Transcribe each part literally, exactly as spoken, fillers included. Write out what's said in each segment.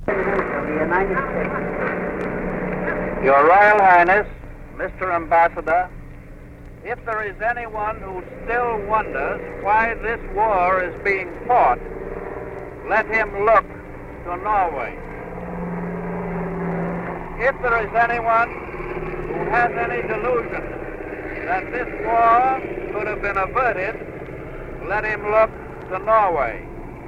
of the United States. Your Royal Highness, Mister Ambassador, if there is anyone who still wonders why this war is being fought, let him look to Norway. If there is anyone who has any delusion that this war could have been averted, let him look to Norway.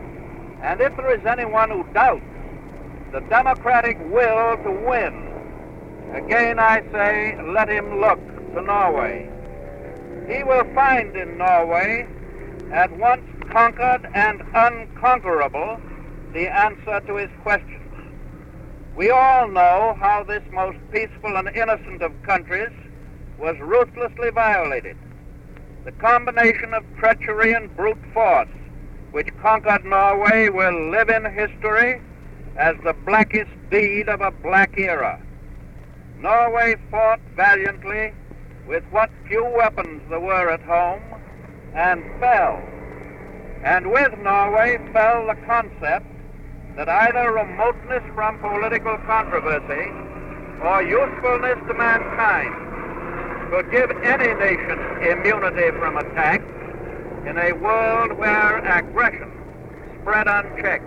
And if there is anyone who doubts the democratic will to win, again I say, let him look to Norway. He will find in Norway, at once conquered and unconquerable, the answer to his questions. We all know how this most peaceful and innocent of countries was ruthlessly violated. The combination of treachery and brute force which conquered Norway will live in history as the blackest deed of a black era. Norway fought valiantly with what few weapons there were at home, and fell. And with Norway fell the concept that either remoteness from political controversy or usefulness to mankind could give any nation immunity from attack in a world where aggression spread unchecked.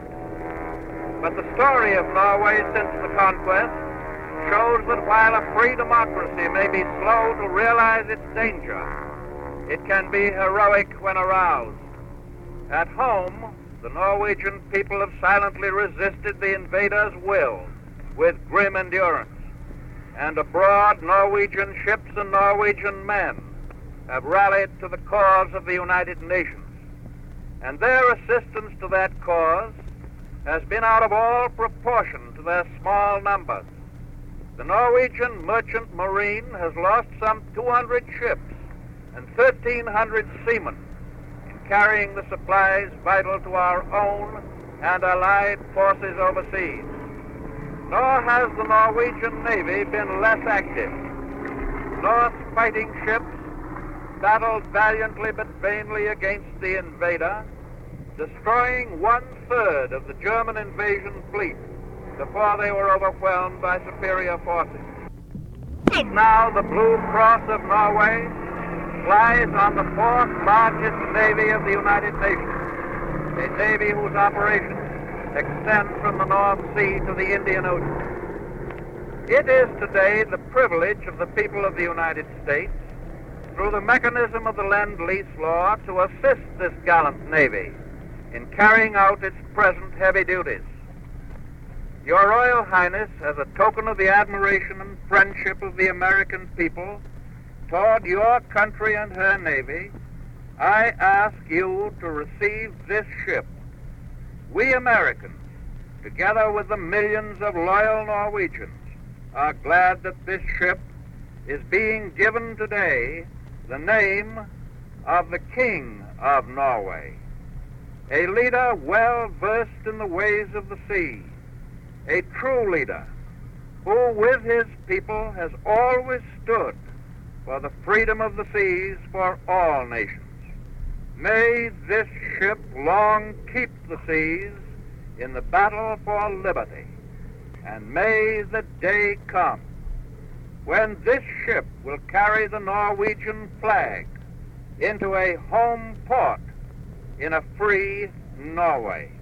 But the story of Norway since the conquest shows that while a free democracy may be slow to realize its danger, it can be heroic when aroused. At home, the Norwegian people have silently resisted the invader's will with grim endurance. And abroad, Norwegian ships and Norwegian men have rallied to the cause of the United Nations. And their assistance to that cause has been out of all proportion to their small numbers. The Norwegian Merchant Marine has lost some two hundred ships and thirteen hundred seamen in carrying the supplies vital to our own and allied forces overseas. Nor has the Norwegian Navy been less active. North's fighting ships battled valiantly but vainly against the invader, destroying one-third of the German invasion fleet before they were overwhelmed by superior forces. Now the Blue Cross of Norway flies on the fourth largest navy of the United Nations, a navy whose operations extend from the North Sea to the Indian Ocean. It is today the privilege of the people of the United States, through the mechanism of the Lend-Lease law, to assist this gallant navy in carrying out its present heavy duties. Your Royal Highness, as a token of the admiration and friendship of the American people toward your country and her navy, I ask you to receive this ship. We Americans, together with the millions of loyal Norwegians, are glad that this ship is being given today the name of the King of Norway, a leader well versed in the ways of the sea, a true leader who with his people has always stood for the freedom of the seas for all nations. May this ship long keep the seas in the battle for liberty, and may the day come when this ship will carry the Norwegian flag into a home port in a free Norway.